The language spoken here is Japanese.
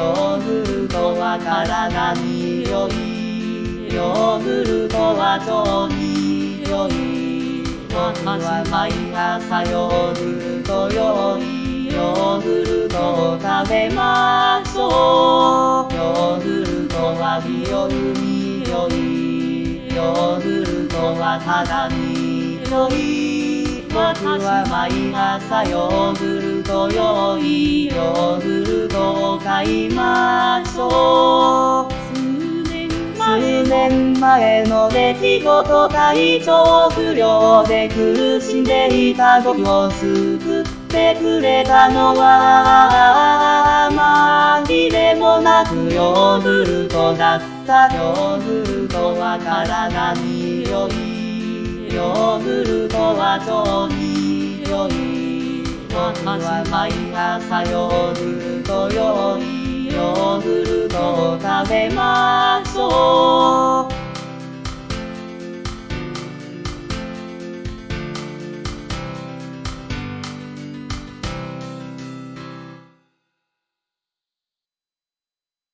ヨーグルトは体に良い。ヨーグルトは腸に良い。僕は毎朝ヨーグルト良い。ヨーグルトを食べましょう。ヨーグルトは美容に良い。ヨーグルトは肌に良い。僕は毎朝ヨーグルト良い。ヨーグルトを買いましょう。数年前の出来事、体調不良で苦しんでいた僕を救ってくれたのは紛れもなくヨーグルトだった。ヨーグルトは体に良い。ヨーグルトは腸に良い。僕は毎朝ヨーグルト良い。ヨーグルトを食べます。